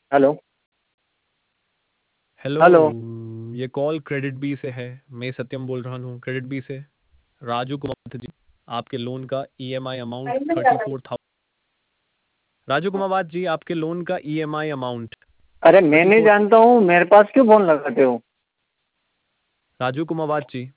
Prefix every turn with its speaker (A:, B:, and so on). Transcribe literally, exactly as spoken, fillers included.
A: Hello.
B: Hello.
A: Hello.
B: ये call KreditBee से है। मैं सत्यम बोल रहा हूँ क्रेडिट बी से। राजू कुमावत जी, आपके लोन का EMI amount thirty four thousand. Raju Kumawat जी, आपके लोन का ईएमआई अमाउंट
A: अरे मैं
B: थर्टी
A: नहीं
B: फोर
A: जानता हूँ, मेरे पास क्यों फोन लगाते हो?
B: राजू कुमावत जी,